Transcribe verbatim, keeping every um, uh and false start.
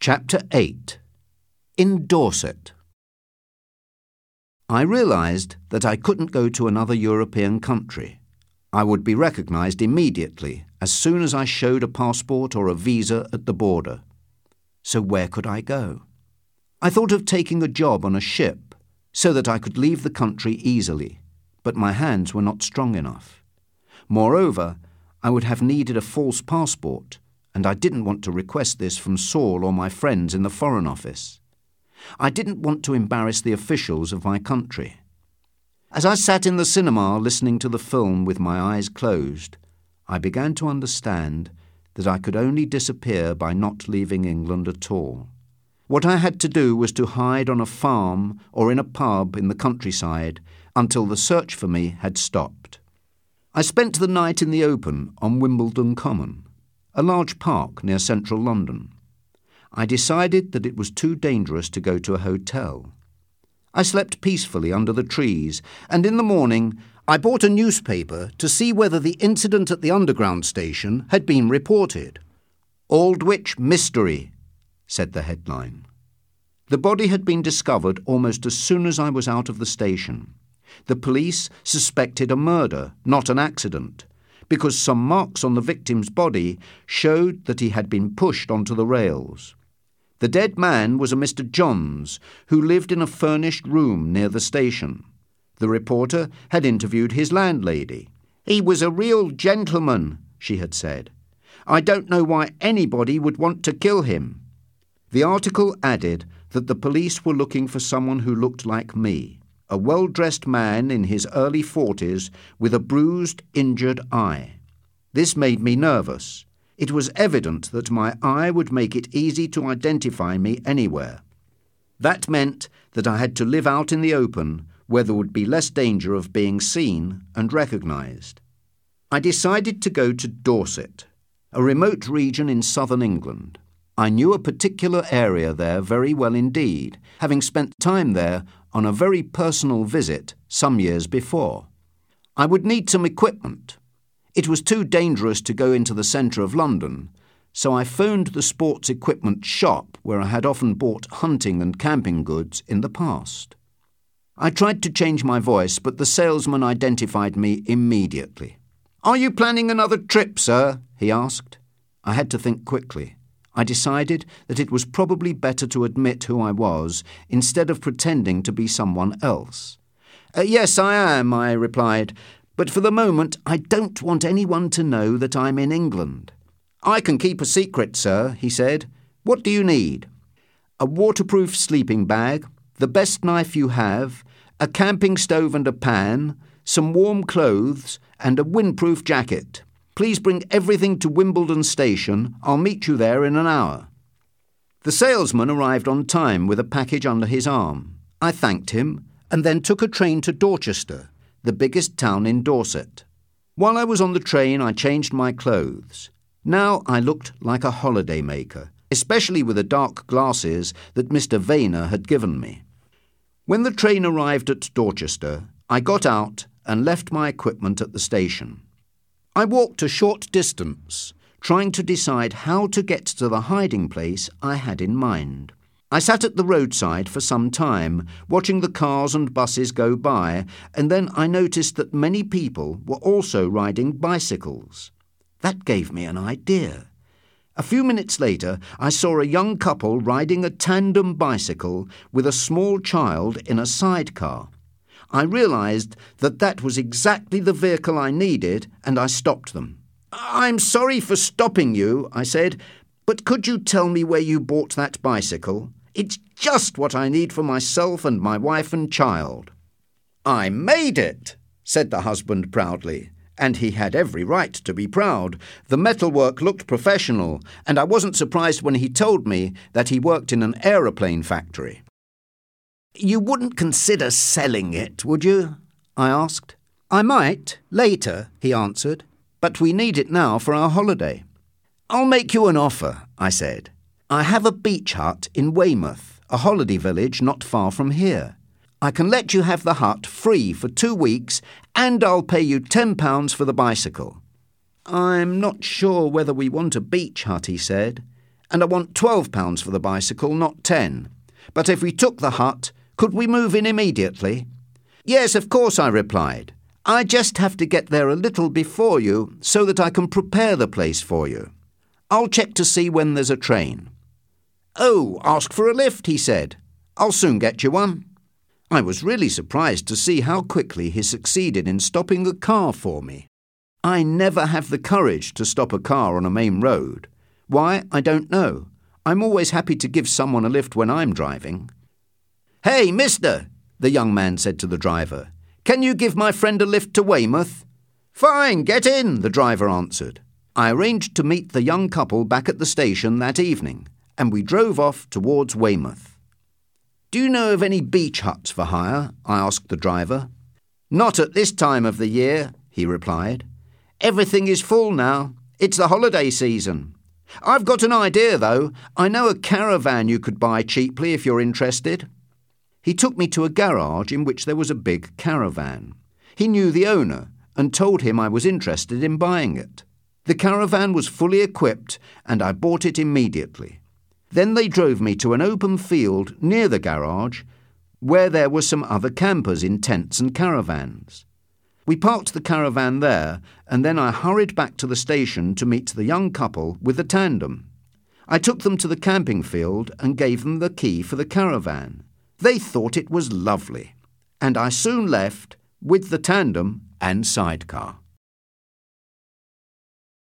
Chapter eight. In Dorset. I realised that I couldn't go to another European country. I would be recognised immediately as soon as I showed a passport or a visa at the border. So where could I go? I thought of taking a job on a ship so that I could leave the country easily, but my hands were not strong enough. Moreover, I would have needed a false passport, and I didn't want to request this from Saul or my friends in the Foreign Office. I didn't want to embarrass the officials of my country. As I sat in the cinema listening to the film with my eyes closed, I began to understand that I could only disappear by not leaving England at all. What I had to do was to hide on a farm or in a pub in the countryside until the search for me had stopped. I spent the night in the open on Wimbledon Common, a large park near central London. I decided that it was too dangerous to go to a hotel. I slept peacefully under the trees, and in the morning I bought a newspaper to see whether the incident at the underground station had been reported. "Aldwych Mystery," said the headline. The body had been discovered almost as soon as I was out of the station. The police suspected a murder, not an accident, because some marks on the victim's body showed that he had been pushed onto the rails. The dead man was a Mister Johns, who lived in a furnished room near the station. The reporter had interviewed his landlady. "He was a real gentleman," she had said. "I don't know why anybody would want to kill him." The article added that the police were looking for someone who looked like me, a well-dressed man in his early forties with a bruised, injured eye. This made me nervous. It was evident that my eye would make it easy to identify me anywhere. That meant that I had to live out in the open, where there would be less danger of being seen and recognised. I decided to go to Dorset, a remote region in southern England. I knew a particular area there very well indeed, having spent time there on a very personal visit some years before. I would need some equipment. It was too dangerous to go into the centre of London, so I phoned the sports equipment shop where I had often bought hunting and camping goods in the past. I tried to change my voice, but the salesman identified me immediately. "Are you planning another trip, sir?" he asked. I had to think quickly. I decided that it was probably better to admit who I was instead of pretending to be someone else. Uh, "Yes, I am," I replied, "but for the moment I don't want anyone to know that I'm in England." "I can keep a secret, sir," he said. "What do you need?" "A waterproof sleeping bag, the best knife you have, a camping stove and a pan, some warm clothes, and a windproof jacket. Please bring everything to Wimbledon Station. I'll meet you there in an hour." The salesman arrived on time with a package under his arm. I thanked him and then took a train to Dorchester, the biggest town in Dorset. While I was on the train, I changed my clothes. Now I looked like a holiday maker, especially with the dark glasses that Mister Vayner had given me. When the train arrived at Dorchester, I got out and left my equipment at the station. I walked a short distance, trying to decide how to get to the hiding place I had in mind. I sat at the roadside for some time, watching the cars and buses go by, and then I noticed that many people were also riding bicycles. That gave me an idea. A few minutes later, I saw a young couple riding a tandem bicycle with a small child in a sidecar. I realised that that was exactly the vehicle I needed, and I stopped them. "I'm sorry for stopping you," I said, "but could you tell me where you bought that bicycle? It's just what I need for myself and my wife and child." "I made it," said the husband proudly, and he had every right to be proud. The metalwork looked professional, and I wasn't surprised when he told me that he worked in an aeroplane factory. "You wouldn't consider selling it, would you?" I asked. "I might, later," he answered, "but we need it now for our holiday." "I'll make you an offer," I said. "I have a beach hut in Weymouth, a holiday village not far from here. I can let you have the hut free for two weeks, and I'll pay you ten pounds for the bicycle." "I'm not sure whether we want a beach hut," he said, and I want twelve pounds for the bicycle, not ten. But if we took the hut, could we move in immediately?" "Yes, of course," I replied. "I just have to get there a little before you so that I can prepare the place for you. I'll check to see when there's a train." "Oh, ask for a lift," he said. "I'll soon get you one." I was really surprised to see how quickly he succeeded in stopping the car for me. I never have the courage to stop a car on a main road. Why, I don't know. I'm always happy to give someone a lift when I'm driving. "Hey, mister," the young man said to the driver. "Can you give my friend a lift to Weymouth?" "Fine, get in," the driver answered. I arranged to meet the young couple back at the station that evening, and we drove off towards Weymouth. "Do you know of any beach huts for hire?" I asked the driver. "Not at this time of the year," he replied. "Everything is full now. It's the holiday season. I've got an idea, though. I know a caravan you could buy cheaply if you're interested." He took me to a garage in which there was a big caravan. He knew the owner and told him I was interested in buying it. The caravan was fully equipped and I bought it immediately. Then they drove me to an open field near the garage where there were some other campers in tents and caravans. We parked the caravan there, and then I hurried back to the station to meet the young couple with the tandem. I took them to the camping field and gave them the key for the caravan. They thought it was lovely, and I soon left with the tandem and sidecar.